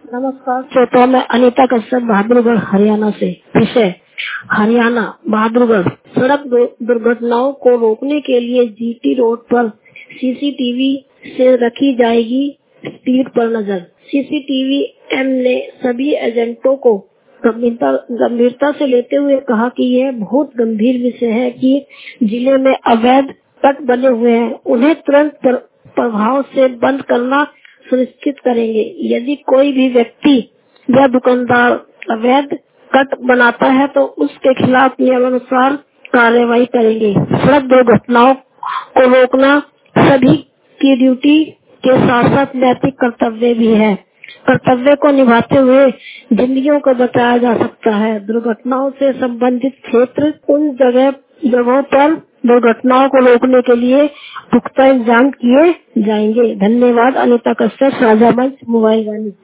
नमस्कार श्रोताओं, मैं अनीता कश्यप बहादुरगढ़ हरियाणा से। विषय हरियाणा बहादुरगढ़। सड़क दुर्घटनाओं को रोकने के लिए जीटी रोड पर सीसीटीवी से रखी जाएगी स्पीड पर नजर। सीसीटीवी एम ने सभी एजेंटों को गंभीरता से लेते हुए कहा कि यह बहुत गंभीर विषय है कि जिले में अवैध कट बने हुए हैं, उन्हें तुरंत प्रभाव से बंद करना सुनिश्चित करेंगे। यदि कोई भी व्यक्ति या दुकानदार अवैध कट बनाता है तो उसके खिलाफ नियमानुसार कार्रवाई करेंगे। सड़क दुर्घटनाओं को रोकना सभी की ड्यूटी के साथ साथ नैतिक कर्तव्य भी है। कर्तव्य को निभाते हुए जिंदगियों को बचाया जा सकता है। दुर्घटनाओं से संबंधित क्षेत्र उन जगहों पर दुर्घटनाओं को रोकने के लिए पुख्ता इंतजाम किए जाएंगे। धन्यवाद। अनीता कश्यप, साझा मंच, मोबाइल वाणी।